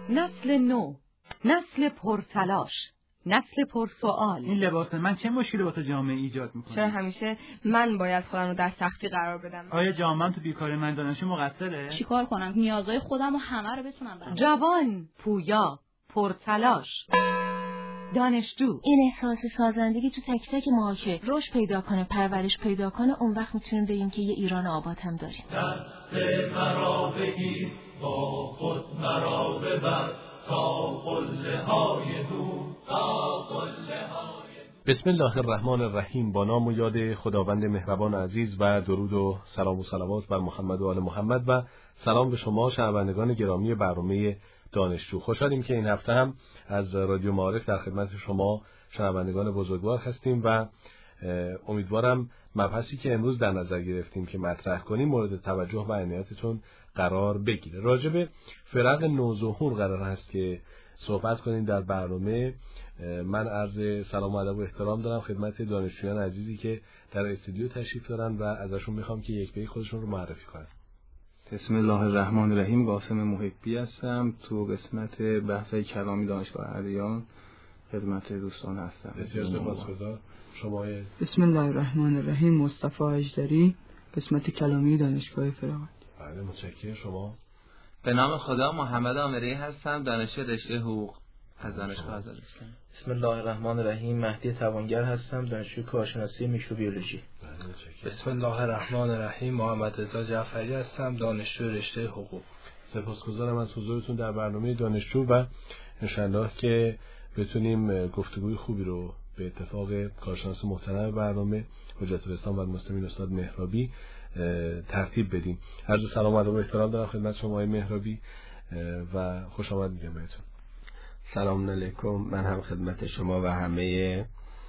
نسل نو، نسل پرتلاش، نسل پرسوال. این لباس من چه مشکلی با تو جامعه ایجاد میکنه؟ چرا همیشه من باید خودم رو در سختی قرار بدم؟ آیا جامعه تو بیکاری من دانشجو مقصره؟ چیکار کنم نیازهای خودم و همه رو بتونم برام؟ جوان، پویا، پرتلاش، دانشجو. این احساس سازندگی تو تک تک ماها که رشد پیدا کنه، پرورش پیدا کنه، اون وقت میتونیم بگیم که یه ایران آباد هم داریم. دست مرا بگیر، با خود مرا ببر، تا قله های دور، تا قله های. بسم الله الرحمن الرحیم. با نام و یاد خداوند مهربان عزیز و درود و سلام و صلوات بر محمد و آل محمد و سلام به شما شنوندگان گرامی برنامه دانشجو. خوشحالیم که این هفته هم از رادیو معارف در خدمت شما شنوندگان بزرگوار هستیم و امیدوارم مبحثی که امروز در نظر گرفتیم که مطرح کنیم مورد توجه و عنایتتون قرار بگیره. راجع به فرق نوظهور قرار هست که صحبت کنیم در برنامه. من عرض سلام و ادب و احترام دارم خدمت دانشجویان عزیزی که در استودیو تشریف دارن و ازشون میخوام که یک به یک خودشون رو معرفی کنن. بسم الله الرحمن الرحیم. قاسم محبی هستم، تو قسمت بحث‌های کلامی دانشگاه ادیان خدمت دوستان هستم. بسیار سپاسگزار. شما بسم الله الرحمن الرحیم. مصطفی اژدری، قسمت کلامی دانشگاه فراغت. بله متشکرم. شما؟ به نام خدا محمد عامری هستم، دانشجو رشته حقوق از دانشگاه آزاد اسلامی. بسم الله الرحمن الرحیم. مهدی توانگر هستم، دانشجو کارشناسی میکروبیولوژی. بسم الله الرحمن الرحیم. محمد رضا جعفری هستم، دانشجو رشته حقوق. سپاسگزارم از حضورتون در برنامه دانشجو و انشالله که بتونیم گفتگوی خوبی رو به اتفاق کارشناس محترم برنامه حجت الاسلام و المسلمین استاد مهرابی ترتیب بدیم. عرض سلام و ادب و احترام دارم خدمت شما آقای مهرابی و خوش آمد میگم بهتون. سلام علیکم. من هم خدمت شما و همه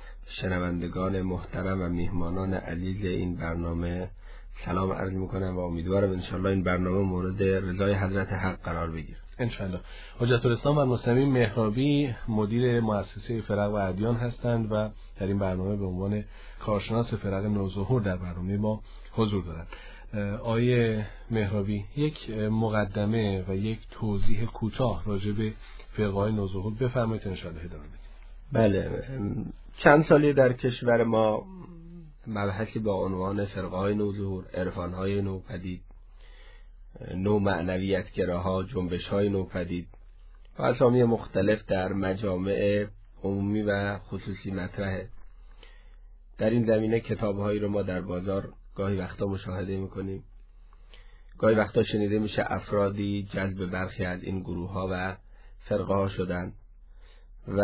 شنوندگان محترم و میهمانان عزیز این برنامه سلام عرض میکنم و امیدوارم انشالله این برنامه مورد رضای حضرت حق قرار بگیره. انشالله. حجت الاسلام و المسلمین مهرابی مدیر مؤسسه فرق و ادیان هستند و در این برنامه به عنوان کارشناس فرق نوظهور در برنامه ما حضور دارند. آقای مهرابی یک مقدمه و یک توضیح کوتاه راجع به فرقه‌های نوظهور بفرمایید انشالله ادامه بدیم. بله، چند سالی در کشور ما مبحثی با عنوان فرقه‌های نوظهور، عرفان‌های نوپدید، نو معنویت‌گراها، جنبش‌های نوپدید و اسامی مختلف در مجامع عمومی و خصوصی مطرحه. در این زمینه کتاب‌هایی رو ما در بازار گاهی وقتا مشاهده می‌کنیم. گاهی وقتا شنیده میشه افرادی جذب برخی از این گروه‌ها و فرقه‌ها شدند و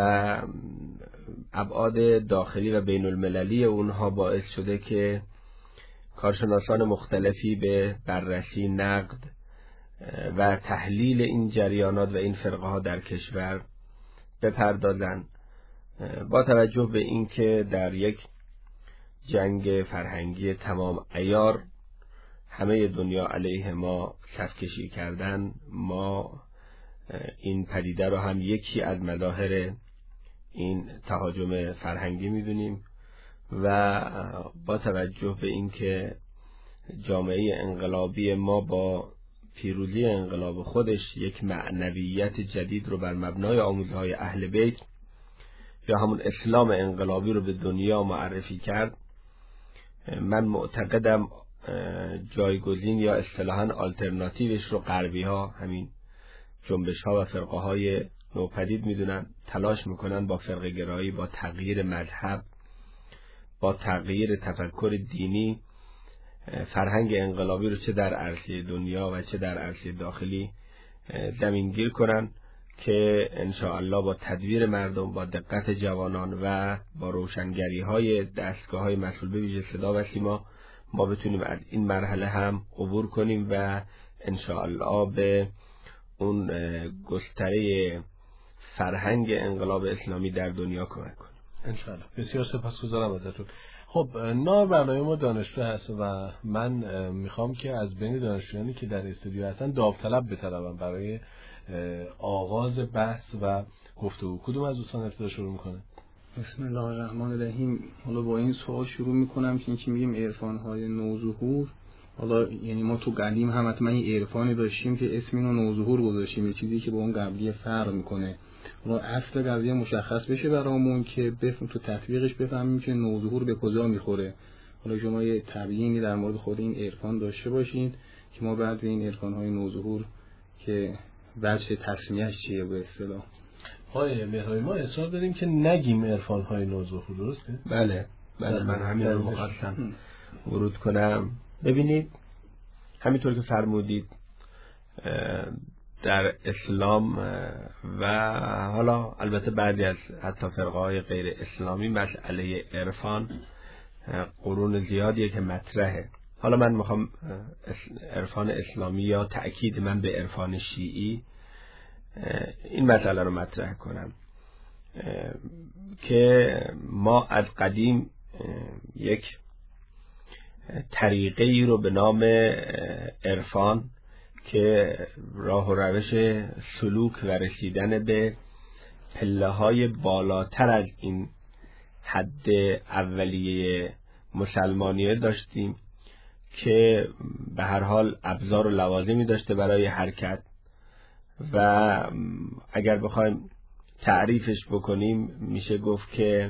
ابعاد داخلی و بین المللی اونها باعث شده که کارشناسان مختلفی به بررسی، نقد و تحلیل این جریانات و این فرقه‌ها در کشور بپردازند، با توجه به اینکه در یک جنگ فرهنگی تمام عیار همه دنیا علیه ما صف کشی کردن، ما این پدیده رو هم یکی از مظاهر این تهاجم فرهنگی میدونیم و با توجه به اینکه جامعه انقلابی ما با پیروزی انقلاب خودش یک معنویت جدید رو بر مبنای آموزهای اهل بیت یا همون اسلام انقلابی رو به دنیا معرفی کرد، من معتقدم جایگزین یا اصطلاحاً آلترناتیوش رو غربی ها همین جنبش ها و فرقه های نوپدید میدونن، تلاش میکنن با فرقه گرایی، با تغییر مذهب، با تغییر تفکر دینی فرهنگ انقلابی رو چه در عرصه دنیا و چه در عرصه داخلی زمینگیر کنن که انشاءالله با تدبیر مردم، با دقت جوانان و با روشنگری های دستگاه های مسئول به ویژه صدا و سیما ما بتونیم از این مرحله هم عبور کنیم و انشاءالله به اون گستره فرهنگ انقلاب اسلامی در دنیا کمک کنیم انشاءالله. بسیار سپاسگزارم ازتون. خب نام برنامه ما دانشجو هست و من میخوام که از بین دانشجویانی که در استودیو هستن داوطلب بطلبم برای آغاز بحث و گفتگو. کدوم از دوستان ابتدا شروع میکنه؟ بسم الله الرحمن الرحیم. حالا با این سوال شروع میکنم که اینکه میگیم عرفان‌های نوظهور حالا یعنی ما تو قدیم هم حتما این عرفانی داشتیم که اسم اینو نوظهور گذاشتیم، یه چیزی که با اون قبلی فرق میکنه. ما اصل قضیه مشخص بشه برامون که تو تطبیقش بفهمیم که نوظهور به کجا میخوره. حالا شما یه تبیینی در مورد خود این عرفان داشته باشید که ما بعد به این عرفان‌های نوظهور که وجه تسمیه‌اش چیه به اصطلاح. های مهرای ما اصرار داریم که نگیم عرفان‌های نوظهور، درسته؟ بله من همین رو می‌خواستم ورود کنم. ببینید همینطور که فرمودید در اسلام و حالا البته بعضی از حتی فرقه‌های غیر اسلامی مسئله عرفان قرون زیادیه که مطرحه. حالا من میخوام عرفان اسلامی یا تأکید من به عرفان شیعی این مسئله رو مطرح کنم که ما از قدیم یک طریقه ای رو به نام عرفان که راه و روش سلوک و رسیدن به پله‌های بالاتر از این حد اولیه مسلمانیه داشتیم که به هر حال ابزار و لوازمی داشته برای حرکت و اگر بخوایم تعریفش بکنیم میشه گفت که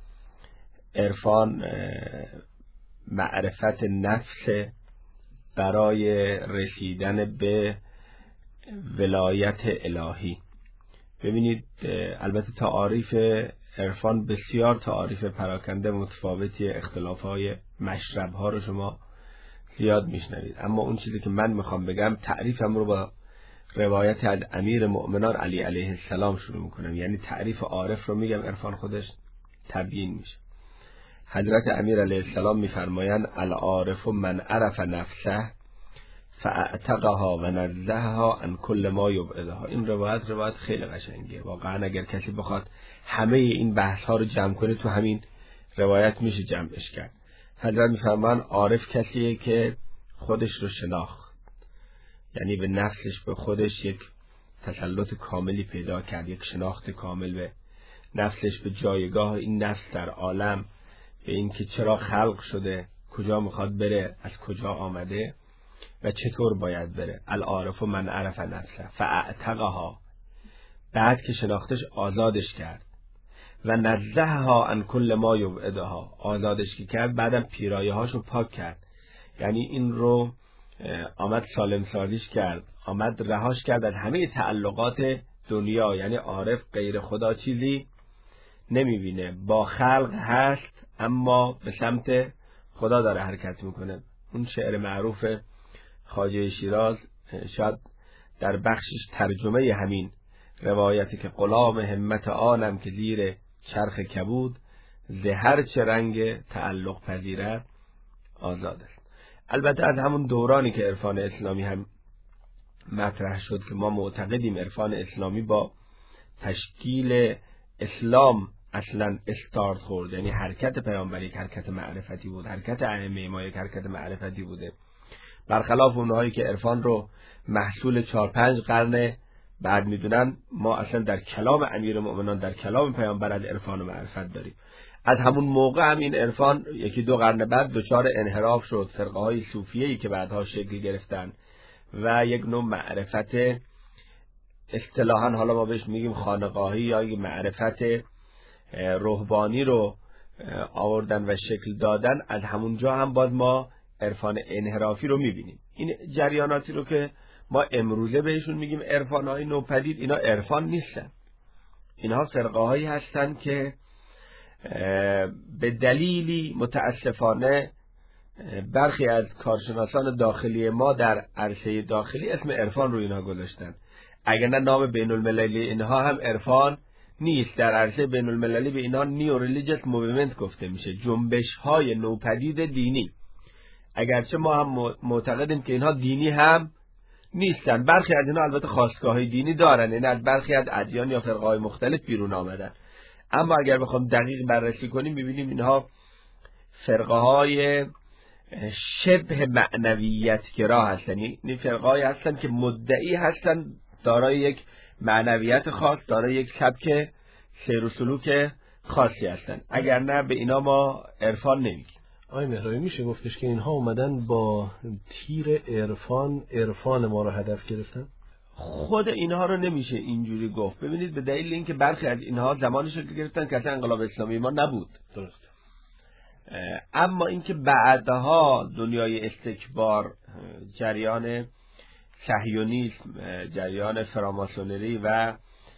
عرفان معرفت نفس برای رسیدن به ولایت الهی. ببینید البته تعاریف عرفان بسیار تعاریف پراکنده متفاوتی، اختلافهای مشربها رو شما زیاد میشنوید، اما اون چیزی که من میخوام بگم تعریفم رو با روایت از امیر مؤمنان علی علیه السلام شروع میکنم. یعنی تعریف عارف رو میگم، عرفان خودش تبیین میشه. حضرت امیر علیه السلام میفرمایند العارف من عرف نفسه فاعتقها و نزهها عن کل ما یبعدها. این روایت خیلی قشنگیه واقعا. اگر کسی بخواد همه این بحث ها رو جمع کنه تو همین روایت میشه جمعش کرد. حضرت میفرمایند عارف کسیه که خودش رو شناخت، یعنی به نفسش، به خودش یک تسلط کاملی پیدا کرد، یک شناخت کامل به نفسش، به جایگاه این نفس در عالم، به این که چرا خلق شده، کجا میخواد بره، از کجا آمده و چطور باید بره. العارف من عرف نفسه فاعتقها، بعد که شناختش آزادش کرد، و نزهها عن کل ما یبعدها، آزادش که کرد بعدم پیرایه هاشو پاک کرد، یعنی این رو آمد سالم سازیش کرد، آمد رهاش کرد از همه تعلقات دنیا. یعنی عارف غیر خدا چیزی نمیبینه، با خلق هست اما به سمت خدا داره حرکت میکنه. اون شعر معروف خواجه شیراز شاید در بخشش ترجمه همین روایتی که غلام همت آنم که زیر چرخ کبود، زهر چه رنگ تعلق پذیرد آزاد است. البته از همون دورانی که عرفان اسلامی هم مطرح شد که ما معتقدیم عرفان اسلامی با تشکیل اسلام اصلا استارت خورد، یعنی حرکت پیامبر یک حرکت معرفتی بود، حرکت ائمه ما یک حرکت معرفتی بوده، برخلاف اونهایی که عرفان رو محصول 4-5 قرن بعد میدونن. ما اصلا در کلام امیر مؤمنان، در کلام پیامبر از عرفان و معرفت داریم. از همون موقع هم این عرفان 1-2 قرن بعد دچار انحراف شد، فرقه های صوفیه‌ای که بعدها شکل گرفتن و یک نوع معرفت اصطلاحاً حالا ما بهش میگیم خانقاهی یا یک معرفت رهبانی رو آوردن و شکل دادن. از همونجا هم باز ما عرفان انحرافی رو میبینیم. این جریاناتی رو که ما امروزه بهشون میگیم عرفان‌های نوپدید، اینا عرفان نیستن، اینها فرقه هایی هستن که به دلیلی متاسفانه برخی از کارشناسان داخلی ما در عرصه داخلی اسم عرفان رو اینها گذاشتن، اگر نه نام بین المللی اینها هم عرفان نیست. در عرصه بین المللی به اینها نیو ریلیجیس موومنت گفته میشه، جنبش های نوپدید دینی، اگرچه ما هم معتقدیم که اینها دینی هم نیستن. برخی از اینها البته خواستگاه‌های دینی دارن، یعنی از برخی از ادیان یا فرقه‌های مختلف بیرون آمدن، اما اگر بخوام دقیق بررسی کنیم ببینیم اینها فرقه‌های شبه معنویت گرا هستن، یعنی فرقه‌هایی هستن که مدعی هستن دارای یک معنویت خاص، دارای یک سبک سیر و سلوک خاصی هستن، اگر نه به اینا ما عرفان نمیگیم. آقای مهرابی میشه گفتش که اینها اومدن با تیر عرفان ما رو هدف گرفتن؟ خود اینها رو نمیشه اینجوری گفت. ببینید به دلیل اینکه برخی از اینها زمانی شکل گرفتن که اصلا انقلاب اسلامی ما نبود. درست. اما اینکه بعدها دنیای استکبار، جریان صهیونیسم، جریان فراماسونری و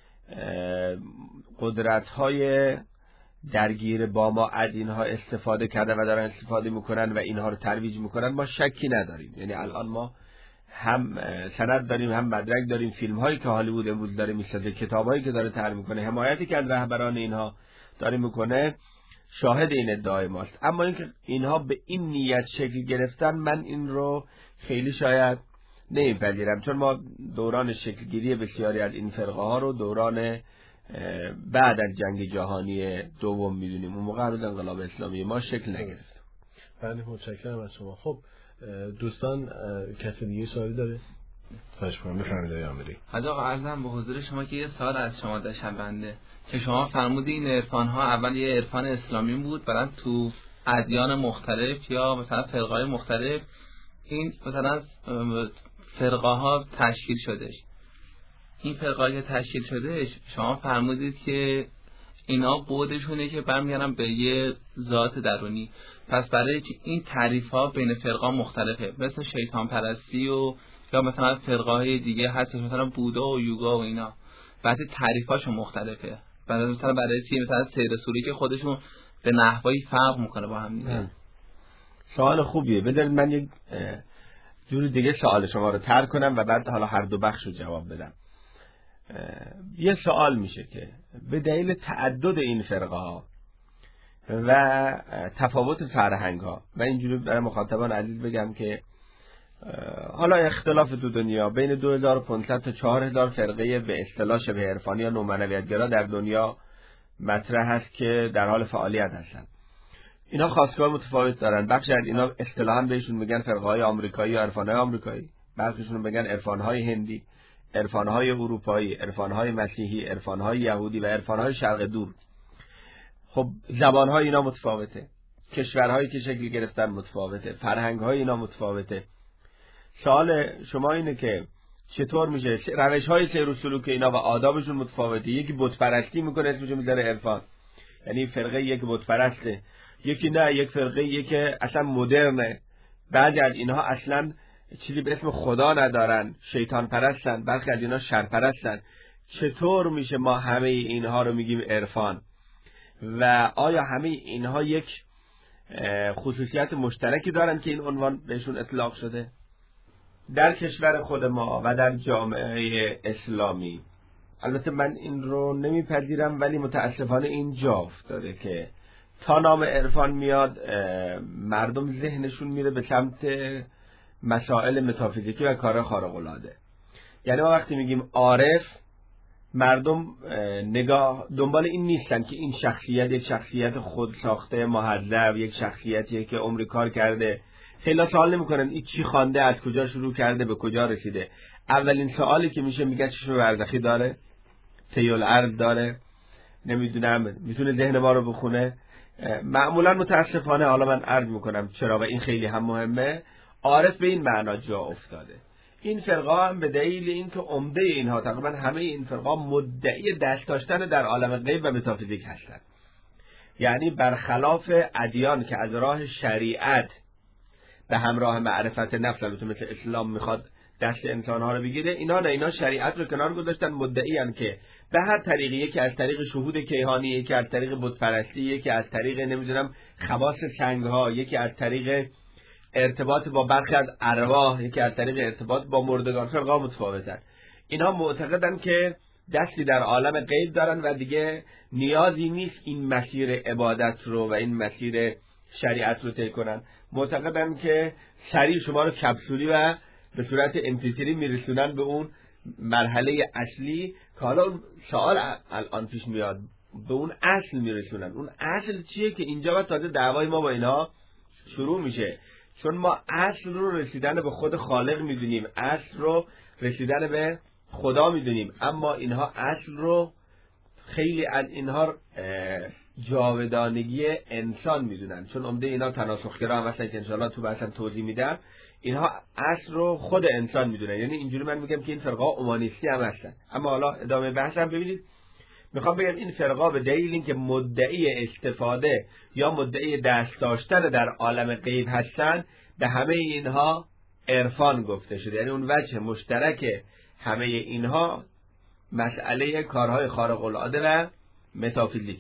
قدرت‌های درگیر با ما از اینها استفاده کردن و دارن استفاده میکنن و اینها رو ترویج میکنن، ما شکی نداریم. یعنی الان ما هم سند داریم، هم مدرک داریم، فیلم هایی که هالیوود امروز داره میسازه، کتاب هایی که داره طرح میکنه، حمایتی که از رهبران اینها داره میکنه، شاهد این ادعای ماست. اما اینکه اینها به این نیت شکل گرفتن، من این رو خیلی شاید نمیپذیرم، چون ما دوران شکلگیری بسیاری از این فرقه ها رو دوران بعد از جنگ جهانی دوم میدونیم. اون موقع هنوز انقلاب اسلامی ما شکل نگرفت. بله متشکرم از شما. خب دوستان کسی دیگه سوالی داره؟ خواهش می‌کنم بفرمایید آقای عامری. حاج آقا عرضم به حضور شما که یه سوال از شما داشتم بنده، که شما فرمودین این عرفان ها اول یه عرفان اسلامی بود، بعد تو ادیان مختلف یا مثلا فرقه‌های مختلف این مثلا فرقه ها تشکیل شدش. این فرقه که تشکیل شدش شما فرمودید که اینا بودشونه که برمیگردن به یه ذات درونی. پس برای این تعریف ها بین فرقه مختلفه، مثل شیطان پرستی و یا مثلا فرقه های دیگه هست مثلا بودا و یوگا و اینا، بعضی تعریف هاشون مختلفه. مثلا برای چی مثلا سیر سوری که خودشون به نحوی فرق میکنه با هم دیگه. سوال خوبیه. بذارید من یک جور دیگه سوال شما رو طرح کنم و بعد حالا هر دو بخش رو جواب بدم. یه سوال میشه که به دلیل تعدد این فرقه ها و تفاوت فرهنگ ها، و اینجوری برای مخاطبان عزیز بگم که حالا اختلاف تو دنیا بین 2500 تا 4000 فرقه به اصطلاح شبه عرفانی یا نومنویت‌گرا در دنیا مطرح هست که در حال فعالیت هستن. اینا خاصگاه متفاوت دارن. بخش از اینا اصطلاحاً بهشون میگن فرقه های آمریکایی یا عرفان های آمریکایی، بخششون میگن عرفان های هندی، عرفان های اروپایی، عرفان های مسیحی، عرفان های یهودی و عرفان های شرق دور. خب زبان های اینا متفاوته، کشورهایی که شکل گرفتن متفاوته، فرهنگ های اینا متفاوته. سوال شما اینه که چطور میشه روش های سیر و سلوک اینا و آدابشون متفاوته. یکی بت پرستی میکنه اسمشو میذاره عرفان، یعنی فرقه یک بت پرسته، یکی نه، یک فرقه یک که اصلا مدرنه. بعضی از اینها اصلا چیزی به اسم خدا ندارن، شیطان پرستن، برخی از اینها شر پرستن. چطور میشه ما همه اینها رو میگیم عرفان؟ و آیا همه اینها یک خصوصیت مشترکی دارن که این عنوان بهشون اطلاق شده؟ در کشور خود ما و در جامعه اسلامی البته من این رو نمیپذیرم، ولی متاسفانه این جا افتاده که تا نام عرفان میاد مردم ذهنشون میره به سمت مسائل متافیزیکی و کار خارق العاده. یعنی ما وقتی میگیم عارف، مردم نگاه دنبال این نیستن که این شخصیت یک شخصیت خود ساخته مهذب، یک شخصیتیه که عمری کار کرده. خیلی سوال نمیکنن این چی خوانده، از کجا شروع کرده، به کجا رسیده. اولین سوالی که میشه میگه چشم برزخی داره، تیول ارض داره، نمیدونم میتونه ذهن ما رو بخونه. معمولا متاسفانه، حالا من عرض میکنم چرا و این خیلی هم مهمه، عارف به این معنا جا افتاده. این فرقه هم به دلیل اینکه عمده اینها تقریبا همه این فرقه مدعی دست داشتن در عالم غیب و متافیزیک هستند. یعنی برخلاف ادیان که از راه شریعت به همراه معرفت نفس، البته مثل اسلام میخواد دست انسانها رو بگیره، اینا نه، اینا شریعت رو کنار گذاشتن، مدعی ان که به هر طریقی، یکی از طریق شهود کیهانی، یکی از طریق بت پرستی، یکی از طریق نمیدونم خواص سنگ ها، یکی از طریق ارتباط با برخی از ارواح، یکی از طریق ارتباط با مردگان. فرقا متفاوتن. اینها معتقدن که دستی در عالم غیب دارن و دیگه نیازی نیست این مسیر عبادت رو و این مسیر شریعت رو طی کنن. معتقدن که سریع شما رو کپسولی و به صورت امپیتری میرسونن به اون مرحله اصلی که حالا سوال الان پیش میاد، به اون اصل میرسونن. اون اصل چیه که اینجا با تازه دعوای ما با اینا شروع میشه، چون ما اصل رو رسیدن به خود خالق میدونیم، اصل رو رسیدن به خدا میدونیم، اما اینها اصل رو، خیلی از اینها جاودانگی انسان میدونن، چون عمده اینا تناسخگرا هم هستن که انشاءالله تو بحثم توضیح میدم. اینها اصل رو خود انسان میدونن، یعنی اینجوری من میگم که این فرقه اومانیستی هم هستن. اما حالا ادامه بحثم ببینید، میخوام بگم این فرقه به دلیل اینکه مدعی استفاده یا مدعی دست داشتن در عالم غیب هستن، به همه اینها عرفان گفته شده. یعنی اون وجه مشترک همه اینها مسئله کارهای خارق العاده و متافیزیک،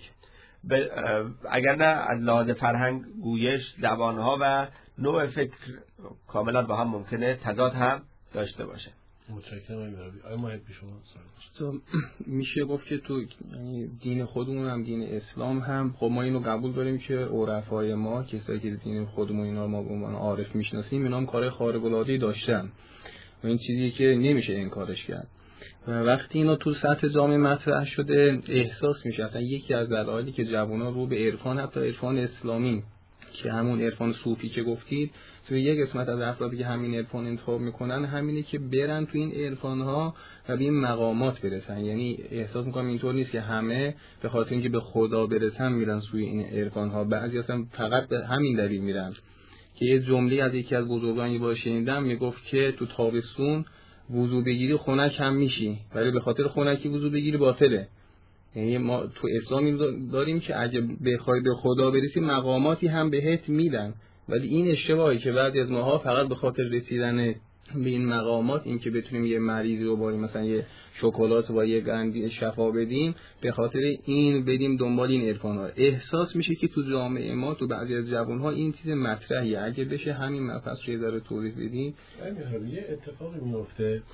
اگر نه از لحاظ فرهنگ، گویش، زبانها و نوع فکر کاملا با هم ممکنه تضاد هم داشته باشه. متشکرم. آیا محب شما تو میشه گفت که تو یعنی دین خودمون هم دین اسلام هم خب ما اینو قبول داریم که عرفای ما، کسایی که دین خودمون اینا ما به عنوان عارف میشناسیم، اینا هم کار خارق العاده داشتن و این چیزی که نمیشه انکارش کرد. و وقتی اینا تو سطح جامعه مطرح شده احساس میشه اصلا یکی از دلایلی که جوونا رو به عرفان، حتی عرفان اسلامی که همون عرفان صوفی که گفتید، تو یک قسمت از افرادی که همین عرفان انتخاب میکنن همینه که برن تو این عرفان‌ها و به این مقامات برسن. یعنی احساس میکنم اینطور نیست که همه به خاطر اینکه به خدا برسن میرن سوی این عرفان‌ها، بعضی اصلا فقط به همین دلیل میرن. که یه جمله از یکی از بزرگانی باشه شنیدم میگفت که تو تابستون وضو بگیری خنک هم میشی، ولی به خاطر خنکی وضو بگیری باطله. یعنی ما تو اسلام داریم که اگه بخوای به خدا برسی مقاماتی هم بهت میدن، ولی این اشتباهی که بعضی از ماها فقط به خاطر رسیدن به این مقامات، این که بتونیم یه مریضی رو با مثلا یه شکلات و یه قندی شفا بدیم، به خاطر این بریم دنبال این عرفان‌ها. احساس میشه که تو جامعه ما، تو بعضی از جوان‌ها این چیز مطرحیه. اگه بشه همین مفصل رو یه ذره توضیح بدیم. یه اتفاقی میفته،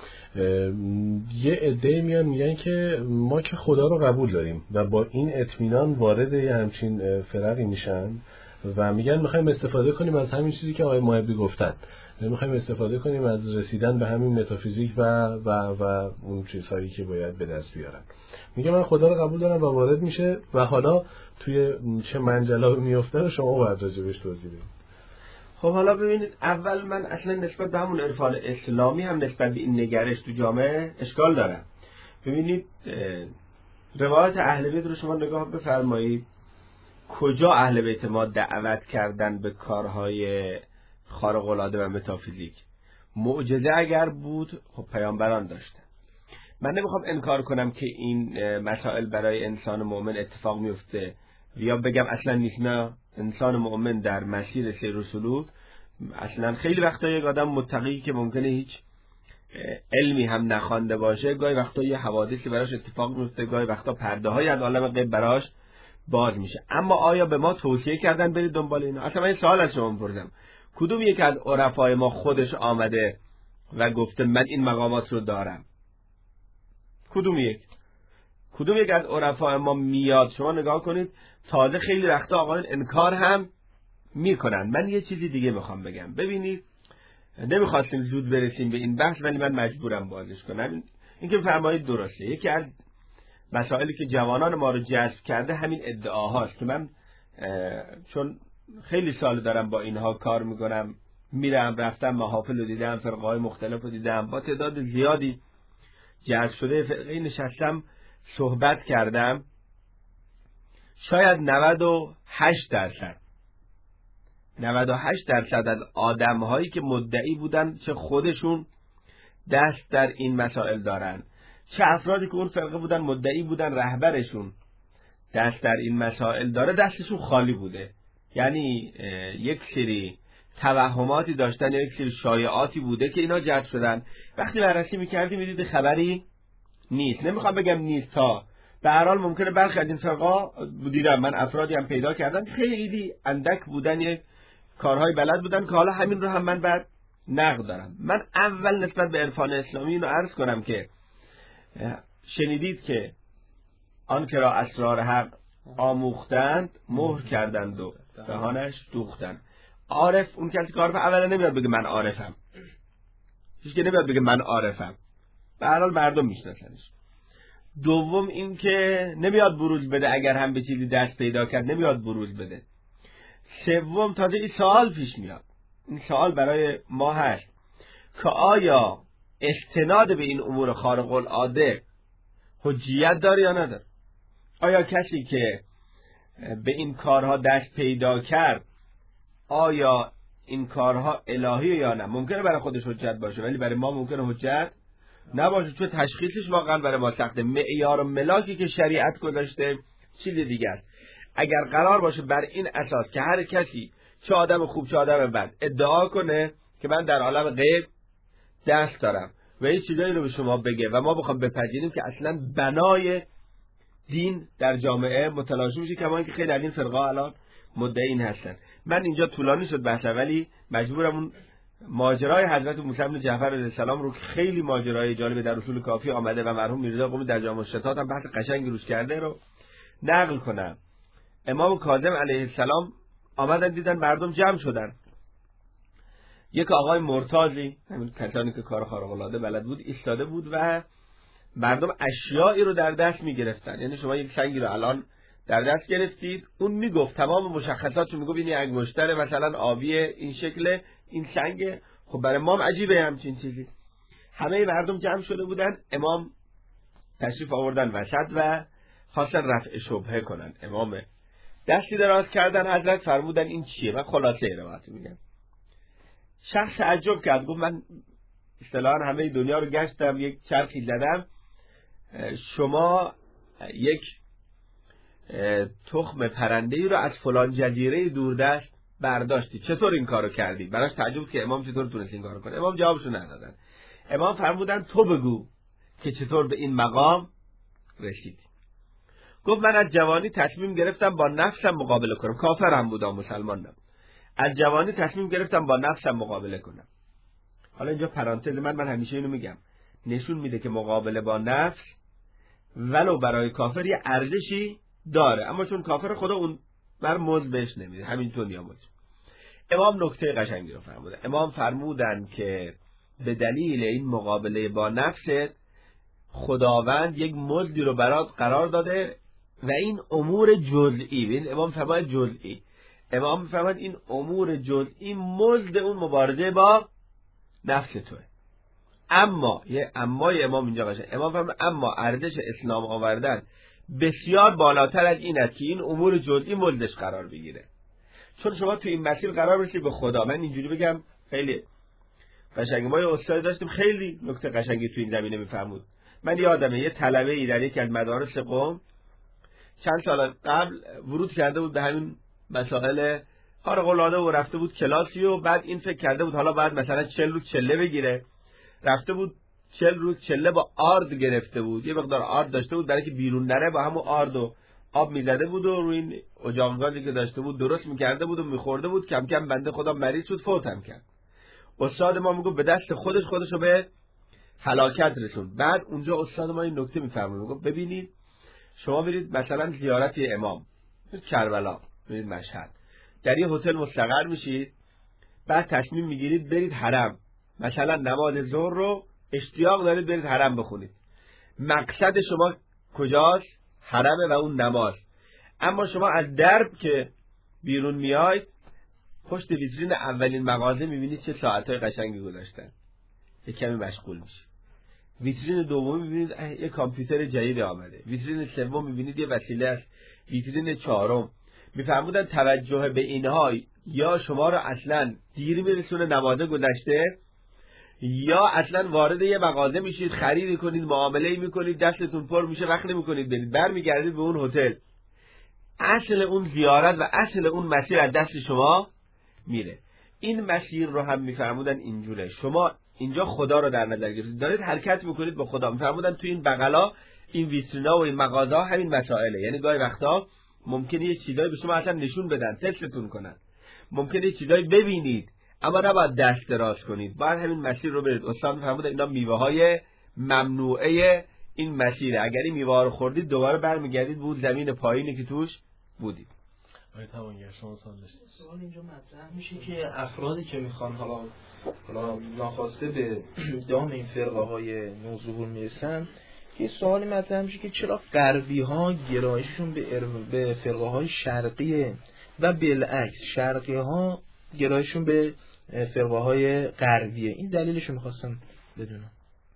یه عده میان میگن که ما که خدا رو قبول داریم و با این اطمینان وارد یه همچین فرقی میشن و میگن میخوایم استفاده کنیم از همین چیزی که آقای محبی گفتن، میخوایم استفاده کنیم از رسیدن به همین متافیزیک و اون چیزهایی که باید به دست بیارن. میگه من خدا رو قبول دارم و وارد میشه و حالا توی چه منجلابی میفته رو شما باید راجبش توضیح بدید. خب حالا ببینید، اول من اصلا نسبت به همون عرفان اسلامی هم نسبت به این نگرش تو جامعه اشکال دارم. ببینید روایت اهل بیت رو شما نگاه بفرمایید، کجا اهل بیت ما دعوت کردن به کارهای خارق العاده و متافیزیک؟ معجزه اگر بود خب پیامبران داشتن. من نمیخوام انکار کنم که این مسائل برای انسان مؤمن اتفاق میفته، یا بگم اصلا نیست. نه، انسان مؤمن در مسیر سیر و سلوک اصلا خیلی وقتا یک آدم متقی که ممکنه هیچ علمی هم نخوانده باشه، گاهی وقتا یه حوادثی براش اتفاق میفته، گاهی وقتا پرده‌های از عالم غیب براش باز میشه. اما آیا به ما توصیه کردن برید دنبال اینا؟ اصلا من این سوال از شما می‌پرسم، کدوم یک از عرفای ما خودش آمده و گفته من این مقامات رو دارم؟ کدوم یک از عرفای ما میاد؟ شما نگاه کنید، تازه خیلی وقتا آقایان انکار هم میکنن. من یه چیزی دیگه میخوام بگم. ببینید، نمیخواستیم زود برسیم به این بحث ولی من مجبورم بازش کنم. این که فرمایید درسته، یکی از مسائلی که جوانان ما رو جذب کرده همین ادعاهاست که من چون خیلی سال دارم با اینها کار میکنم، میرم رفتم محافل رو دیدم، فرقه‌های مختلف رو دیدم، با تعداد زیادی جذب شده فرقه نشستم صحبت کردم. شاید 98% از آدم‌هایی که مدعی بودن چه خودشون دست در این مسائل دارن، چه افرادی که اون فرقه بودن مدعی بودن رهبرشون دست در این مسائل داره، دستشون خالی بوده. یعنی یک سری توهماتی داشتن یا یک سری شایعاتی بوده که اینا جذب شدن. وقتی بررسی می‌کردی می‌دیدی خبری نیست. نمیخوام بگم نیست، تا به هر حال ممکنه برخی از این فرقا دیدم من افرادی هم پیدا کردم خیلی اندک بودن، یک کارهای بلد بودن که حالا همین رو هم من بعد نقد دارم. من اول نسبت به عرفان اسلامی اینو عرض کنم که شنیدید که آن که را اسرار حق آموختند مهر کردند و دهانش دوختند. عارف اون کسی که عارف اولا نمیاد بگه من عارفم، هیچ که نمیاد بگه من عارفم، به هر حال مردم میشناسنش. دوم این که نمیاد بروز بده، اگر هم به چیزی دست پیدا کرد نمیاد بروز بده. سوم تازه این سوال پیش میاد، این سوال برای ما هست که آیا استناد به این امور خارق العاده حجیت داره یا نداره؟ آیا کسی که به این کارها دست پیدا کرد آیا این کارها الهی یا نه؟ ممکنه برای خودش حجت باشه ولی برای ما ممکنه حجت نباشه، چون تشخیصش واقعا برای ما سخته. معیار و ملاکی که شریعت گذاشته چیز دیگه است. اگر قرار باشه بر این اساس که هر کسی چه آدم خوب چه آدم بد ادعا کنه که من در عالم غیب دست دارم و این چیزایی رو به شما بگه و ما بخوام بپذیریم که اصلا بنای دین در جامعه متلاشی میشه، کما اینکه خیلی از این فرقه الان مدعین هستن. من اینجا طولانی شد بحث ولی مجبورم اون ماجرای حضرت موسی بن جعفر علیه السلام رو که خیلی ماجرای جالب در اصول کافی آمده و مرحوم میرزا قمی در جامع الشتات هم بحث قشنگی روش کرده رو نقل کنم. امام کاظم علیه السلام آمدن دیدن مردم جمع شدن. یک آقای مرتاضی، همین کسانی که کار خارق العاده بلد بود، ایستاده بود و مردم اشیایی رو در دست میگرفتن. یعنی شما یک سنگی رو الان در دست گرفتید، اون میگفت تمام مشخصاتش میگفت این انگشتر مثلا آبی این شکل این سنگ. خب برای ما عجیبه همچین چیزی. همه مردم جمع شده بودن، امام تشریف آوردن وسط و خواستن رفع شبهه کنن. امام دستی دراز کردن، حضرت فرمودن این چیه؟ من خلاصه روایت میگم. شخص تعجب کرد، گفت من اصطلاحاً همه دنیا رو گشتم، یک چرخی زدم، شما یک تخم پرنده‌ای رو از فلان جزیره دوردست برداشتی، چطور این کارو کردی؟ براش تعجب که امام چطور تونست این کارو کنه. امام جوابشو ندادن. امام فرمودن تو بگو که چطور به این مقام رسیدی. گفت من از جوانی تصمیم گرفتم با نفسم مقابله کنم. کافرم بودم، مسلمان نبود. از جوانی تصمیم گرفتم با نفسم مقابله کنم. حالا اینجا پرانتز من همیشه اینو میگم، نشون میده که مقابله با نفس ولو برای کافر یه ارزشی داره، اما چون کافر خدا اون بر مزد بهش نمیده، همین دنیا مزد. امام نکته قشنگی رو فرمودن. امام فرمودن که به دلیل این مقابله با نفست خداوند یک مزدی رو برات قرار داده و این امور جزئی. ببین امام فرمود جزئی. امام فرمود این امور جزئی مزد اون مبارزه با نفس توه. اما یه امای امام اینجا قشنگ. امام فرمود اما ارزش اسلام آوردن بسیار بالاتر از این است که این امور جزئی مزدش قرار بگیره. چون شما تو این مسیر قرار بشید به خدا. من اینجوری بگم خیلی قشنگ، ما یه استاد داشتیم خیلی نکته قشنگی تو این زمینه میفهمود. من یادمه یه طلبه‌ای در یکی از مدارس قم چند سال قبل ورود کرده بود به همین مسائل خارق العاده و رفته بود کلاسی و بعد این فکر کرده بود حالا بعد مثلا 40 روز چله بگیره. رفته بود 40 روز چله با آرد گرفته بود، یه مقدار آرد داشته بود برای که بیرون نره با همون آرد و آب میزده بود و روی این اجاق گازی که داشته بود درست میکرده بود و میخورده بود. کم کم بنده خدا مریض شد، فوت هم کرد. استاد ما میگه به دست خودشو به هلاکت رسوند. بعد اونجا استاد ما این نکته میفرمونه، میگه ببینید شما برید مثلا زیارت امام کربلا، برید مشهد، در یه هتل مستقر میشید، بعد تصمیم میگیرید برید حرم، مثلا نماز ظهر رو اشتیاق دارید برید حرم بخونید. مقصد شما کجاست؟ حرمه و اون نماز. اما شما از درب که بیرون میاید پشت ویترین اولین مغازه میبینید چه ساعتهای قشنگی گذاشتن، یه کمی مشغول میشید. ویترین دوم میبینید یه کامپیوتر جدید آمده. ویترین سوم میبینید یه وسیله است. ویترین چهارم. میفرمودن توجه به اینها یا شما رو اصلا دیر میرسونه نماز گذشته، یا اصلا وارد یه مغازه میشید، خریدی کنید، معامله‌ای میکنید، دستتون پر میشه، وقت نمیکنید برید، برمیگردید به اون هتل. اصل اون زیارت و اصل اون مسیر از دست شما میره. این مسیر رو هم میفرمودن اینجوره، شما اینجا خدا رو در نظر گرفتید، دارید حرکت میکنید با خدا. میفرمودن تو این بغلا این ویترینا و این مغازه‌ها همین مسائله. یعنی گاهی وقتا ممکنه یه چیزایی به شما اصلا نشون بدن، تستتون کنن، ممکنه یه چیزایی ببینید اما نباید دست دراز کنید، باید همین مسیر رو برید. استاد میفرمودن اینا میوه‌های ممنوعه این مسیره، اگر این میوه‌ها رو خوردید دوباره برمیگردید به اون زمین پایینی که توش بودید. آقای توانگر شما سوال اینجا مطرح میشه که افرادی که میخوان حالا ناخواسته به دام این فرقه های نوظهور میرسن، یه سوالی مطرح میشه که چرا غربی ها گرایششون به فرقه های شرقیه و بالعکس شرقی ها گرایششون به فرقه های غربیه؟ این دلیلشو میخواستم بدونم.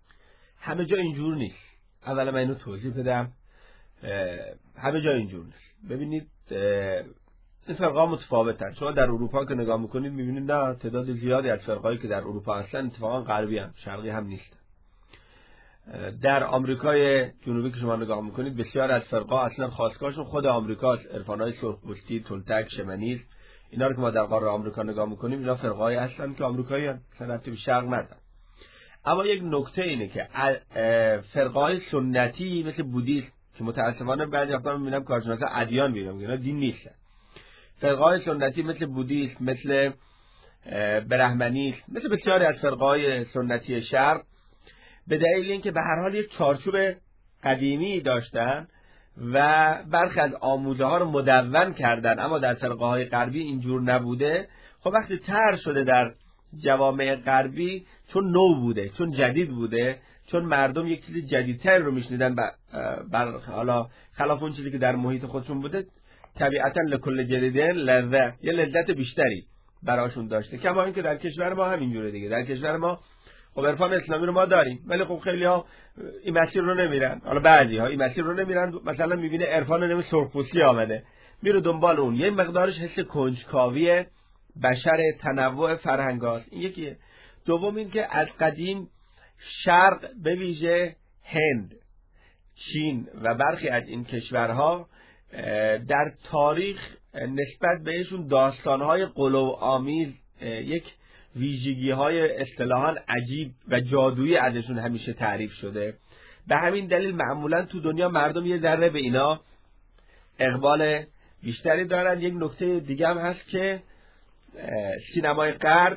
همه جا اینجور نیست. اولا من اینو توضیح بدم. همه جا اینجور نیست. ببینید این فرق‌ها متفاوتن. شما در اروپا که نگاه میکنید میبینید نه، تعداد زیادی از فرقایی که در اروپا هستن اتفاقا غربی هم، شرقی هم نیستن. در آمریکای جنوبی که شما نگاه میکنید بسیار از فرقا اصلا خاصگاهشون خود آمریکاست. عرفان‌های سرخپوستی، تلتک، شمنیز، اینا رو که ما در قاره آمریکا نگاه میکنیم اینا فرقایی هستن که آمریکاییان، سنتی به شرق ندارن. اما یک نکته اینه که فرقای سنتی مثل بودیسم که متأسفانه بعضی وقتا میبینم کارشناسا ادیان میگن اینا دین نیستن. فرقای سنتی مثل بودیسم، مثل برهمنیسم، مثل بسیاری از فرقای سنتی شرق به دلیل اینکه به هر حال یک چارچوب قدیمی داشتن و برخی از آموزه ها رو مدون کردن، اما در فرقه های غربی اینجور نبوده. خب وقتی طرح شده در جوامع غربی، چون نو بوده، چون جدید بوده، چون مردم یک چیز جدیدتر رو میشنیدن بر حالا خلاف اون چیزی که در محیط خودشون بوده، طبیعتا لکل جدیدن لذت، یه لذت بیشتری براشون داشته. کما اینکه در کشور ما هم اینجوره دیگه. در کشور ما خب عرفان اسلامی رو ما داریم، ولی خب خیلی ها این مسیر رو نمیرن. حالا بعضی ها این مسیر رو نمیرن، مثلا میبینه عرفان نمی سرخپوستی آمده، میره دنبال اون. یه مقدارش حس کنجکاوی بشر، تنوع فرهنگاست، این یکیه. دوم این که از قدیم شرق به ویژه هند، چین و برخی از این کشورها در تاریخ نسبت بهشون داستانهای قلوآمیز، یک ویژگی‌های اصطلاحاً عجیب و جادویی ازشون همیشه تعریف شده. به همین دلیل معمولاً تو دنیا مردم یه ذره به اینا اقبال بیشتری دارن. یک نکته دیگه هم هست که سینمای غرب،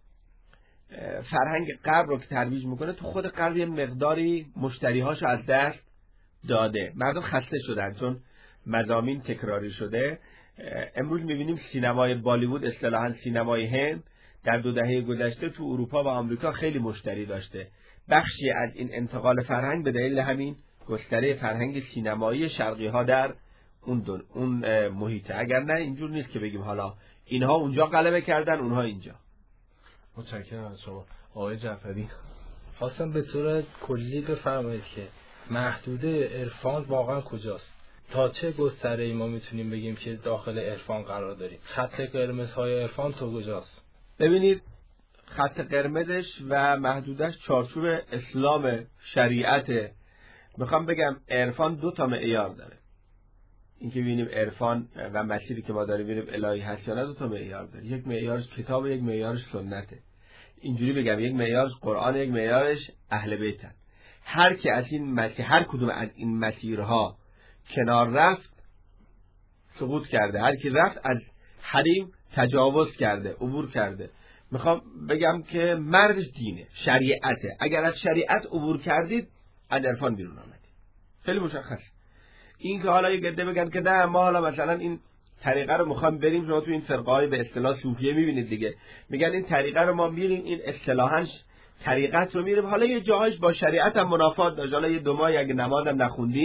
فرهنگ غرب رو که ترویج میکنه، تو خود غرب یه مقداری مشتریهاشو از دست داده. مردم خسته شدن چون مضامین تکراری شده. امروز میبینیم سینمای بالیوود، اصطلاحاً سینمای هند، در 2 دهه گذشته تو اروپا و آمریکا خیلی مشتری داشته. بخشی از این انتقال فرهنگ به دلیل همین گستره فرهنگ سینمایی شرقی ها در اون محیطه. اگر نه اینجور نیست که بگیم حالا اینها اونجا غلبه کردن اونها اینجا. متشکرم از شما. آقای جعفری، خواستم به طور کلی بفرمایید که محدوده عرفان واقعا کجاست؟ تا چه گستره‌ای ما میتونیم بگیم که داخل عرفان قرار داریم؟ خط قرمزهای عرفان تو کجاست؟ ببینید، خط قرمزش و محدودش چارچوب اسلام، شریعت. میخوام بگم عرفان 2 تا معیار داره. این که ببینیم عرفان و مسیری که ما داریم ببینیم الهی هست یا نه، 2 تا معیار داره. یک معیارش کتاب، یک معیارش سنته. اینجوری بگم، یک معیارش قرآن، یک معیارش اهل بیتن. هر کدوم از این مسیرها کنار رفت سقوط کرده. هر کی رفت از حریم تجاوز کرده، عبور کرده. میخوام بگم که مردش دینه، شریعته. اگر از شریعت عبور کردید از عرفان بیرون آمدید. خیلی مشخص. این که حالا یک عده بگن که نه ما حالا مثلا این طریقه رو میخوام بریم، شما تو این فرقه‌های به اصطلاح صوفیه میبینید دیگه، میگن این طریقه رو ما میریم، این اصطلاحاً طریقت رو میریم، حالا یه جاهاش با شریعت هم منافات داشت، حالا یه 2 ماه اگه نمازم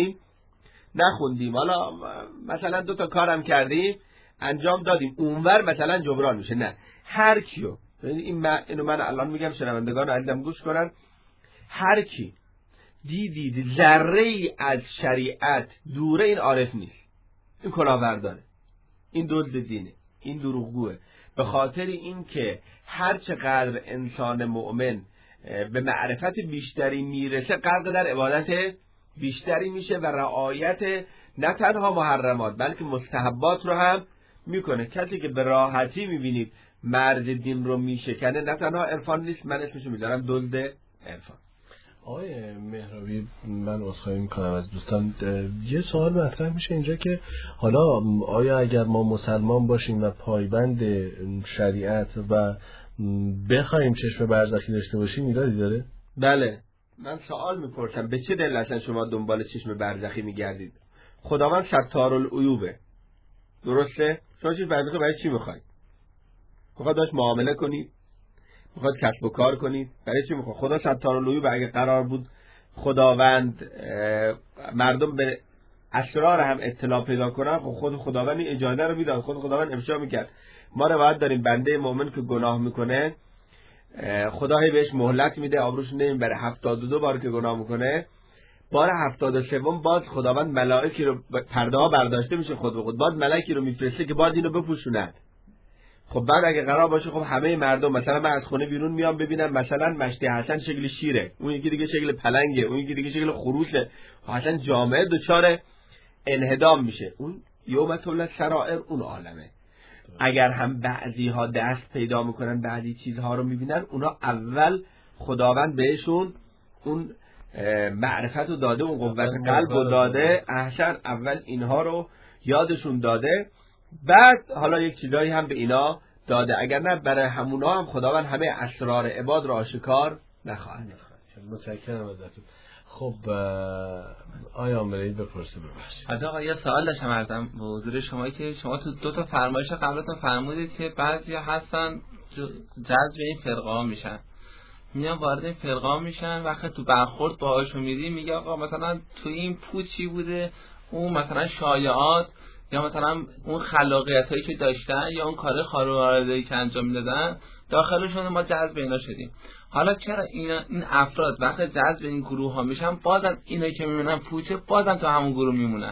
نخوندیم، حالا مثلا 2 تا کارم کردیم انجام دادیم، اونور مثلا جبران میشه. نه، هر کیو، اینو من الان میگم شنوندگان عزیزم گوش کنن، هر کی دیدید ذره‌ای از شریعت دوره، این عارف نیست، این کلاهبرداره، این دزد دینه، این دروغگوه. به خاطر این که هر چقدر انسان مؤمن به معرفت بیشتری میرسه، غرق در عبادت بیشتری میشه و رعایت نه تنها محرمات بلکه مستحبات رو هم میکنه. کسی که به راحتی میبینید مرز دین رو میشکنه، نه تنها عرفان نیست، من اسمشو میذارم دزد عرفان. آقای مهرابی، من عذرخواهی میکنم از دوستان، یه سوال مطرح میشه اینجا که حالا آیا اگر ما مسلمان باشیم و پایبند شریعت و بخوایم چشم برزخی داشته باشیم ایرادی داره؟ بله، من سوال میپرسم به چه دلیل اصلا شما دنبال چشم برزخی میگردید؟ خداوند ستارالعیوبه، درسته؟ شما چشم برزخی برای چی میخواید؟ میخواد داشت معامله کنید؟ میخواد کسب و کار کنید؟ برای چی میخواد؟ خدا ستارالعیوبه. اگه قرار بود خداوند مردم به اسرار هم اطلاع پیدا کنن، خود خداوند این اجازه رو میداد، خود خداوند افشا میکرد. ما روایت داریم بنده مؤمن که گناه میکنه خدا بهش مهلت میده، آبروش نمیبره، 72 بار که گناه میکنه بار 73 باز خداوند ملائکی رو پرده ها برداشته میشه خود به خود، باز ملائکی رو میفرسته که باز اینو بپوشونن. خب بعد اگه قرار باشه خب همه مردم، مثلا من از خونه بیرون میام ببینم مثلا مشتی حسن شکل شیره، اون یکی دیگه شکل پلنگه، اون یکی دیگه شکل خروسه، حسن جامعه دچار انهدام میشه. اون یوم تولد سرائر اون عالمه. اگر هم بعضی ها دست پیدا میکنن بعضی چیزها رو میبینن، اونا اول خداوند بهشون اون معرفت رو داده، اون قوت قلب رو داده، احسن اول اینها رو یادشون داده، بعد حالا یک چیزایی هم به اینا داده، اگر نه برای همونا هم خداوند همه اسرار عباد رو آشکار نخواهد. متشکرم ازتون. خب آیا مرید بپرسه ببخشید. آقا یه سوال داشتم ازم به حضور شما که شما تو دو تا فرمایش قبلتون فرمودید که بعضیا هستن جذب این فرقه ها میشن، میان وارد این فرقه ها میشن، وقتی تو برخورد باهاشون میری میگه آقا مثلا تو این پوچی بوده، اون مثلا شایعات یا مثلا اون خلاقیتایی که داشتن یا اون کار خارق‌العاده‌ای که انجام میدادن داخلشون ما جذب اینا شدیم. حالا چرا این افراد وقتی جذب این گروه ها میشن بازم اینایی که میمونن پوچه بازم تو همون گروه میمونن؟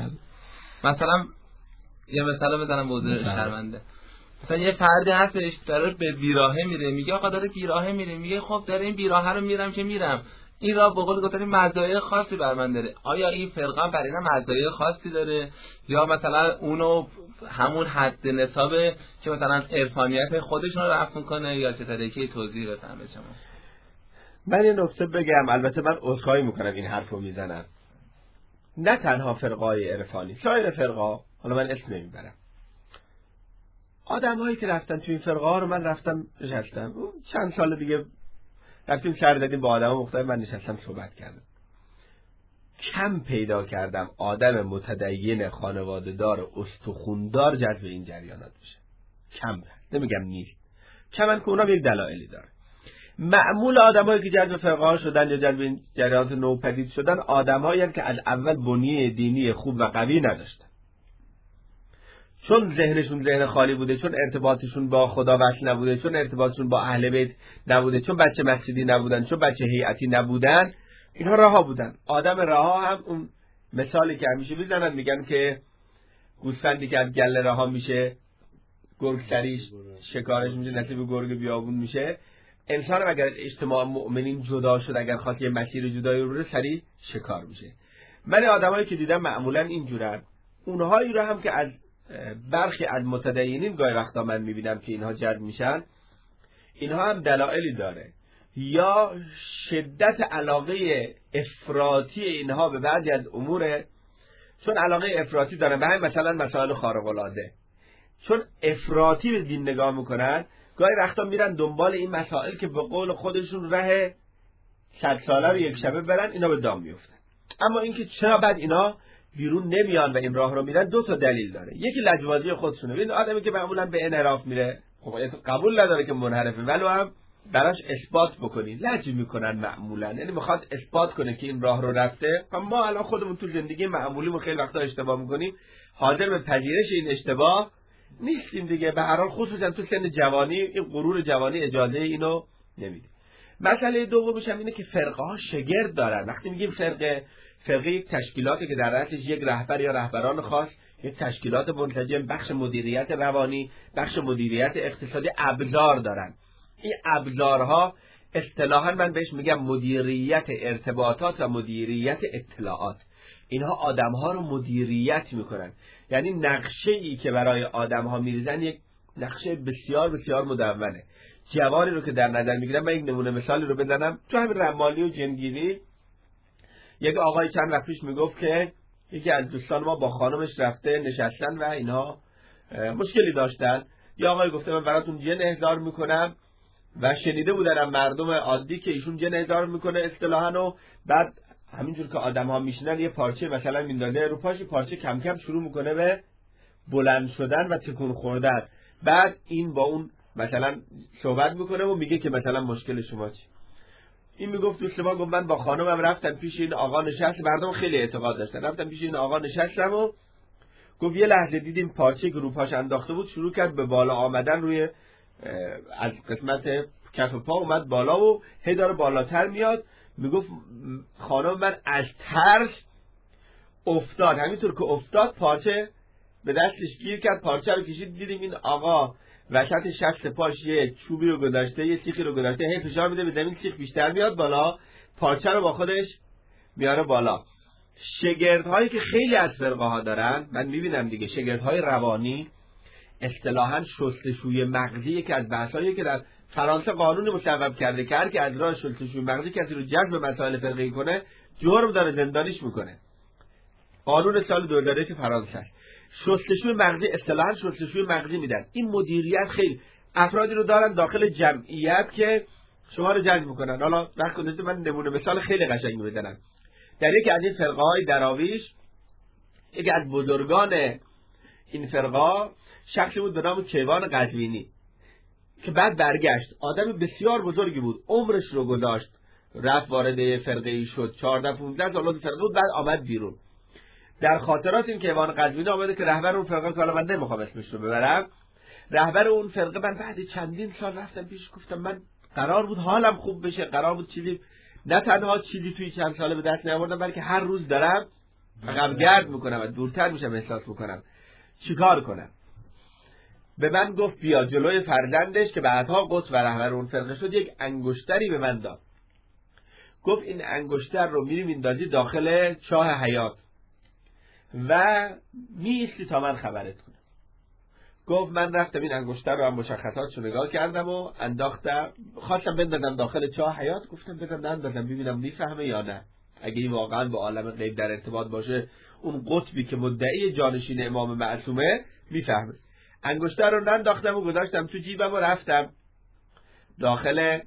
مثلا یه مثال بزنم به حضور شرمنده. مثلا یه فردی هستش داره به بیراهه میره، میگه آقا داره بیراهه میره، میگه خب داره این بیراهه رو میرم که میرم، این را به قول گفتن مزایای خاصی بر من داره. آیا این فرقه برای اینا مزایای خاصی داره یا مثلا اونو همون حد نصابه که مثلا عرفانیت خودشون رو رفع کنه یا چه طریقی توضیح بفهمه شما؟ من یه نکته بگم، البته من عذرخواهی میکنم این حرفو میزنم، نه تنها فرقای عرفانی، سایر فرقا، حالا من اسم نمیبرم، آدمایی که رفتن تو این فرقه ها رو من رفتم نشستم، چند سال دیگه رفتیم سر دادیم با آدم مختلف، من نشستم صحبت کردم، کم پیدا کردم آدم متدین خانواده دار استخوندار جذب این جریانات بشه. کم، نمیگم نیست، کمن که اونم یک دلایلی داره. معمول آدمایی که جذب فرقه ها شدن یا جذب این جریانات نوپدید شدن آدمایی هستند که از اول بنیه دینی خوب و قوی نداشتن، چون ذهنشون ذهن خالی بوده، چون ارتباطشون با خدا وصل نبوده، چون ارتباطشون با اهل بیت نبوده، چون بچه مسجدی نبودن، چون بچه هیئتی نبودن، اینها رها بودن. آدم رها هم اون مثالی که همیشه میزنن، میگن که گوسفندی که از گله رها میشه گرگ سریش شکارش میشه نصیب گرگ بیابون میشه. انسان اگر اجتماع مؤمنین جدا شد، اگر خاطر یه مسیر جدایی رو سری شکار میشه. من آدمایی که دیدم معمولا اینجورن، اونهایی رو هم که از برخی از متدینین گاهی وقتا من میبینم که اینها جذب میشن، اینها هم دلایلی داره، یا شدت علاقه افراطی اینها به بعضی از امور، چون علاقه افراطی دارن به همین مثلا مسائل خارق العاده، چون افراطی به دین نگاه میکنن، گاهی وقتا میرن دنبال این مسائل که به قول خودشون ره 100 ساله رو یک شبه برن، اینا به دام میفتن. اما اینکه چرا بعد اینا بیرون نمیان و این راه رو میرن، دو تا دلیل داره. یکی لجبازی خودشونه. این آدمی که معمولا به انحراف میره، خب قبول نداره که منحرفه، ولی هم براش اثبات بکنی لج میکنن معمولا، یعنی میخواد اثبات کنه که این راه رو رفته. ما الان خودمون تو زندگی معمولیمون خیلی وقتا اشتباه میکنیم، حاضر به پذیرش این اشتباه نیستیم دیگه. به هر حال خصوصا تو سن جوانی، این غرور جوانی اجازه اینو نمیده. مسئله دومش هم اینه که فرقه ها شگرد دارن. وقتی میگیم فرقه یک تشکیلاتی که در رأسش یک رهبر یا رهبران خاص، یک تشکیلات منسجم، بخش مدیریت روانی، بخش مدیریت اقتصادی، ابزار دارن. این ابزارها اصطلاحاً من بهش میگم مدیریت ارتباطات و مدیریت اطلاعات. اینها آدمها رو مدیریت میکنن، یعنی نقشه ای که برای آدمها میریزن یک نقشه بسیار بسیار مدونه. جوانی رو که در نظر میگیرم، من یک نمونه مثالی رو بزنم. تو همین رمالی و جنگیری یک آقای چند وقت پیش میگفت که یکی از دوستان ما با خانمش رفته نشستن و اینها مشکلی داشتن. یا آقای گفته من براتون جن احضار میکنم و شنیده بودن مردم عادی که ایشون جن احضار میکنه اصطلاحاً، و بعد همینجور که آدم‌ها میشینن یه پارچه مثلا میندازه رو پاش، پارچه کم کم شروع میکنه به بلند شدن و تکون خوردن. بعد این با اون مثلا صحبت میکنه و میگه که مثلا مشکل شما چی؟ این میگفت دوست ما گفت من با خانمم رفتم پیش این آقا نشست، مردم خیلی اعتقاد داشتن، رفتم پیش این آقا نشستم و گفت یه لحظه دیدیم پارچه که رو پاش انداخته بود شروع کرد به بالا آمدن، روی از قسمت کف پا اومد بالا و هی داره بالاتر میاد. میگفت خانم من از ترس افتاد، همینطور که افتاد پارچه به دستش گیر کرد، پارچه رو کشید، دیدیم این آقا وسط شست پاش یه چوبی رو گذاشته، یه سیخی رو گذاشته، هی فشار میده به زمین، سیخ بیشتر میاد بالا، پارچه رو با خودش میاره بالا. شگردهایی که خیلی از فرقه ها دارن، من میبینم دیگه، شگردهای روانی، اصطلاحاً شستشوی مغزی که از بحثایی که در فرانسه قانون مصوب کرده که هر که از راه شستشوی مغزی کسی رو جذب مسائل فرقه‌ای کنه جرم داره، زندانیش میکنه. قانون سال 2001 فرانسه. شستشوی مغزی اصطلاحاً شستشوی مغزی میدن. این مدیریت خیلی افرادی رو دارن داخل جمعیت که شما رو جذب میکنن. حالا وقت کنید من نمونه مثال خیلی قشنگی بزنم. در یکی از این فرقه های دراویش، یکی از بزرگان این فرقه شخصی بود به نام کیوان قزوینی که بعد برگشت. آدم بسیار بزرگی بود، عمرش رو گذاشت، رفت وارد فرقه ای شد، 14-15 سال فرقه بود، بعد آمد بیرون. در خاطرات این کیوان قزوینی آمده که رهبر اون فرقه، که حالا من نمیخوام اسمش رو ببرم، رهبر اون فرقه، من بعد چندین سال رفتم پیش، گفتم من قرار بود حالم خوب بشه، قرار بود چیزی، نه تنها چیزی توی چند ساله به دست نیاوردم، بلکه هر روز دارم عقب گرد میکنم و دورتر میشم، احساس میکنم چیکار کنم. به من گفت بیا جلوی فرزندش که بعدها قطب و رهبر اون فرقه شد، یک انگشتری به من داد. گفت این انگشتر رو میری میندازی داخل چاه حیات و میایستی تا من خبرت کنم. گفت من رفتم این انگشتر رو هم مشخصاتش رو نگاه کردم و انداختم، خواستم بندازم داخل چاه حیات، گفتم بذار اندازم ببینم میفهمه یا نه. اگه این واقعا با عالم غیب در ارتباط باشه، اون قطبی که مدعی جانشین امام معصومه میفهمه. انگشتر رو انداختم و گذاشتم تو جیبم و رفتم داخل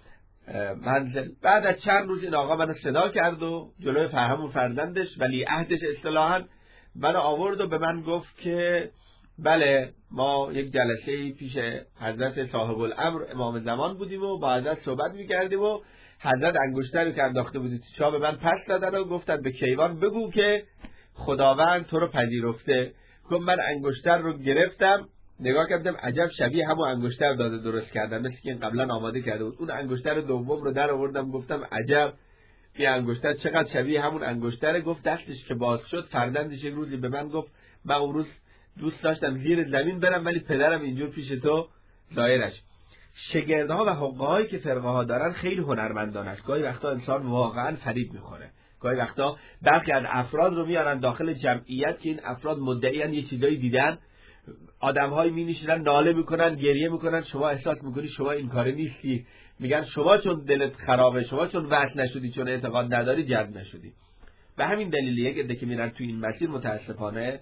منزل. بعد از چند روز این آقا منو صدا کرد و جلوی همون فرزندش ولی عهدش اصطلاحاً منو آورد و به من گفت که بله ما یک جلسه پیش حضرت صاحب الامر امام زمان بودیم و با حضرت صحبت می‌کردیم و حضرت انگشتری که انداخته بودی تو چاه به من پس دادن و گفتن به کیوان بگو که خداوند تو رو پذیرفته. گفت من انگشتر رو گرفتم، نگاه کردم عجب شبیه همون انگشتر داده درست کردم، مثل که این قبلا آماده کرده بود. اون انگشتر دوم رو در آوردم، گفتم عجب این انگشتر چقدر شبیه همون انگشتره. گفت دستش که باز شد، فرزندش یک روزی به من گفت من اون روز دوست داشتم زیر زمین برم ولی پدرم اینجور پیش تو ظاهرش. شگردها و حقه‌هایی که فرقه ها دارن خیلی هنرمندانه است. گاهی وقتا انسان واقعا فریب میخوره، گاهی وقتا برخی از افراد رو میارن داخل جمعیت که این افراد مدعیان یه چیزایی دیدن، آدم‌هایی می‌نشینن ناله میکنن، گریه میکنن، شما احساس میکنی شما این کاره نیستی، میگن شما چون دلت خرابه، شما چون وصل نشدی، چون اعتقاد نداری جذب نشدی. به همین دلیلیه که که میرن تو این مسیر متاسفانه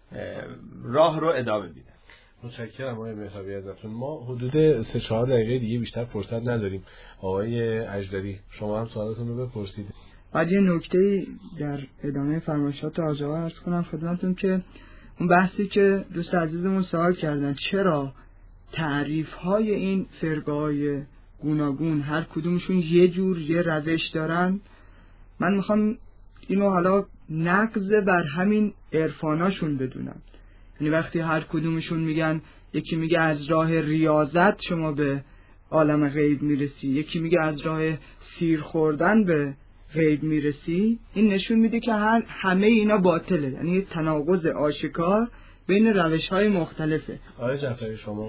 راه رو ادامه میدن. متشکرم آقای مهرابی ازتون. ما حدود 3-4 دقیقه دیگه بیشتر فرصت نداریم. آقای اژدری شما هم سوالتون رو بپرسید. بعد یه نکته در ادامه فرمایشات آقا عرض کنم خدمتتون که اون بحثی که دوست عزیزمون سوال کردن، چرا تعریف‌های این فرقه‌های گوناگون هر کدومشون یه جور یه روش دارن، من میخوام اینو حالا نقض بر همین عرفاناشون بدونم. یعنی وقتی هر کدومشون میگن، یکی میگه از راه ریاضت شما به عالم غیب میرسی، یکی میگه از راه سیر خوردن به غیب میرسی، این نشون میده که همه اینا باطله، یعنی تناقض آشکار بین روش‌های مختلفه. آقای جعفری شما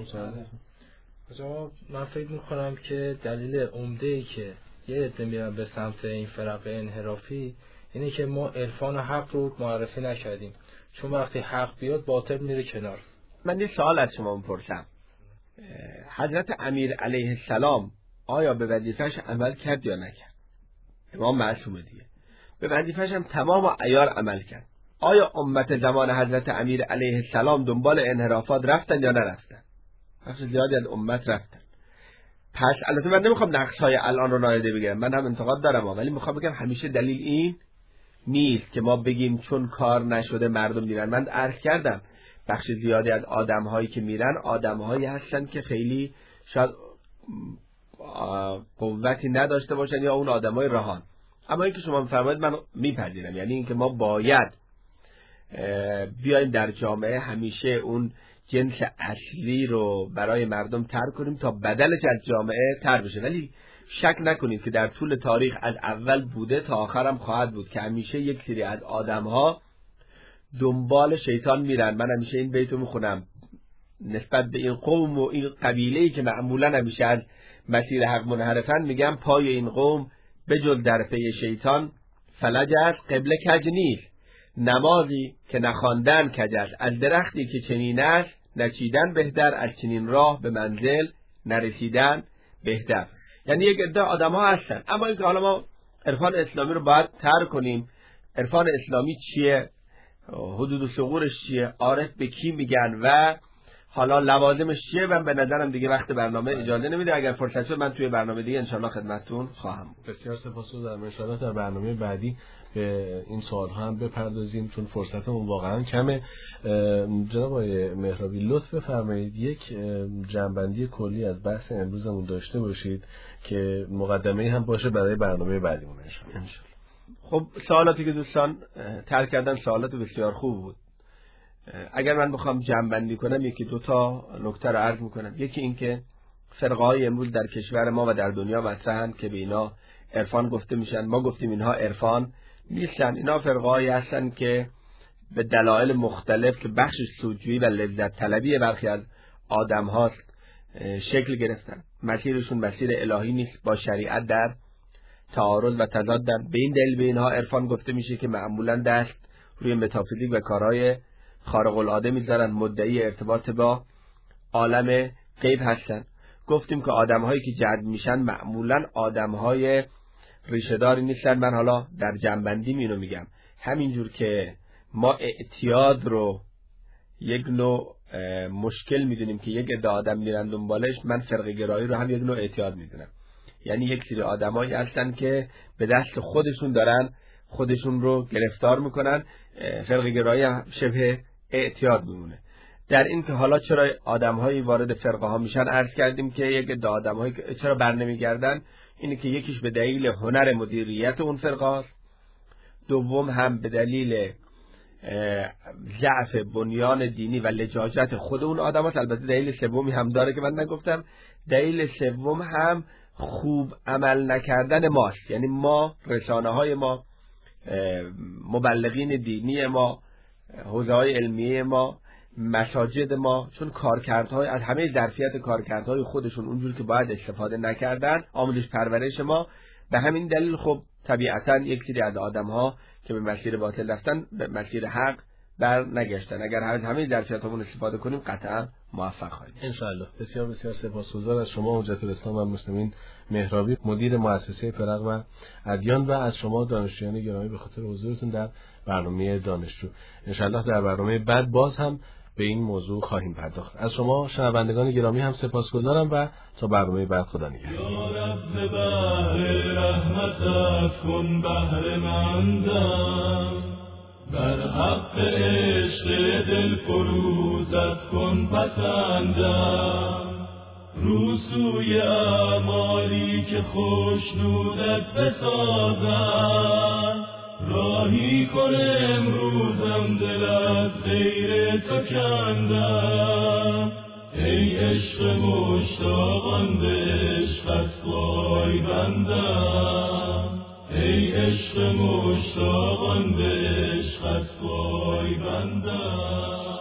شما من فکر میکنم که دلیل عمده‌ای که یه عده میرن به سمت این فرق انحرافی اینه که ما عرفان حق رو معرفی نکردیم، چون وقتی حق بیاد باطل میره کنار. من یه سوال از شما میپرسم، حضرت امیر علیه السلام آیا به وظیفه‌اش عمل کرد یا نکرد؟ امام معصومه دیگه، به وظیفه‌اش هم تمام و عیار عمل کرد. آیا امت زمان حضرت امیر علیه السلام دنبال انحرافات رفتن یا نرفتن؟ بخش زیادی از امت رفتن. پس البته من نمیخوام نقص‌های الان رو نادیده بگیرم، من هم انتقاد دارم، ولی میخوام بگم همیشه دلیل این نیست که ما بگیم چون کار نشده مردم میرن. من عرض کردم بخش زیادی از آدم‌هایی که میرن آدم‌هایی هستن که خیلی شاید قوتی نداشته باشن یا اون آدمای رهان. اما اینکه شما میفرمایید من میپذیرم، یعنی اینکه ما باید بیایم در جامعه همیشه اون جنس اصلی رو برای مردم تر کنیم تا بدلش از جامعه تر بشه. ولی شک نکنید که در طول تاریخ از اول بوده تا آخر هم خواهد بود که همیشه یک سری از آدم‌ها دنبال شیطان میرن. من همیشه این بیتو میخونم نسبت به این قوم و این قبیله‌ای که معمولا همیشه از مسیر حق منحرفن، میگم پای این قوم به جز در پی شیطان فلج است، قبله کج نیست. نمازی که نخواندن کج است، از درختی که چنین است نچیدن بهتر، از چنین راه به منزل نرسیدن بهتر. یعنی یک عده آدم‌ها هستن، اما اینکه حالا ما عرفان اسلامی رو باید ترک کنیم. عرفان اسلامی چیه؟ حدود و ثغورش چیه؟ عارف به کی میگن و حالا لوازمش چیه؟ من به نظرم دیگه وقت برنامه اجازه نمیده. اگر فرصت شد من توی برنامه دیگه انشالله خدمتتون خواهم بود. بسیار سپاسگزارم. انشالله در برنامه بعدی به این سوال ها هم بپردازیم چون فرصتمون واقعا کمه. جناب آقای مهرابی لطف بفرمایید یک جنبندی کلی از بحث امروزمون داشته باشید که مقدمه هم باشه برای برنامه بعدیمون انشالله. خب سوالاتی که دوستان طرح کردن سوالات بسیار خوب بود. اگر من بخوام جمع‌بندی کنم یکی دو تا نکته رو عرض میکنم. یکی این که فرقه‌های امروز در کشور ما و در دنیا مطرحن که به اینا عرفان گفته میشن. ما گفتیم اینها عرفان نیستن، اینا فرقه‌هایی هستن که به دلایل مختلف که بخش سودجویی و لذت طلبی برخی از آدم هاست شکل گرفتن. مسیرشون مسیر الهی نیست، با شریعت در تعارض و تضادن. به این دلیل به اینها عرفان گفته میشه که معمولا دست روی متافیزیک و کارهای خارق العاده میذارن، مدعی ارتباط با عالم غیب هستن. گفتیم که آدم‌هایی که جذب میشن معمولا آدم‌های ریشه‌داری نیستن. من حالا در جنبندی اینو میگم، همینجور که ما اعتیاد رو یک نوع مشکل میدونیم که یک عده آدم میرن دنبالش، من فرقه گرایی رو هم یک نوع اعتیاد میدونم. یعنی یک سری آدمایی هستن که به دست خودشون دارن خودشون رو گرفتار میکنن. فرقه گرایی هم شبه اعتیاد میمونه. در این که حالا چرا آدم‌هایی وارد فرقه ها میشن عرض کردیم که یک عده آدم‌هایی چرا برنمیگردن، اینه که یکیش به دلیل هنر مدیریت اون فرقه هاست، دوم هم به دلیل ضعف بنیان دینی و لجاجت خود اون آدم هاست. البته دلیل سومی هم داره که من نگفتم. دلیل سوم هم خوب عمل نکردن ماست. یعنی ما رسانه های ما، مبلغین دینی ما، حوزه های علمیه ما، مساجد ما، چون کارکردهای از همه ظرفیت کارکردهای خودشون اونجور که باید استفاده نکردن، آموزش پرورش ما، به همین دلیل خب طبیعتا یک سری از آدم‌ها که به مسیر باطل رفتن به مسیر حق بر نگشتن. اگر همه ظرفیتامون استفاده کنیم قطعا موفق خواهیم ان شاء الله. بسیار بسیار سپاسگزار از شما حجت الاسلام و مسلمین مهرابی، مدیر مؤسسه فرق و ادیان، و از شما دانشجویان گرامی به خاطر حضورتون در برنامه دانشجو. ان شاء الله در برنامه بعد باز هم به این موضوع خواهیم پرداخت. از شما شنوندگان گرامی هم سپاسگزارم و تا برنامه بعد خدا نگهدار. یا رب بحر رحمتت کن بحر مندم، بر حق عشق دل فروزت کن پسندم، روسوی اعمالی که خوشنودت بسازم، راهی کن امروزم دل از غیر تو کندم، ای عشق مشتاقان به عشقت پای بندم، ای عشق مشتاقان به عشقت پای بندم.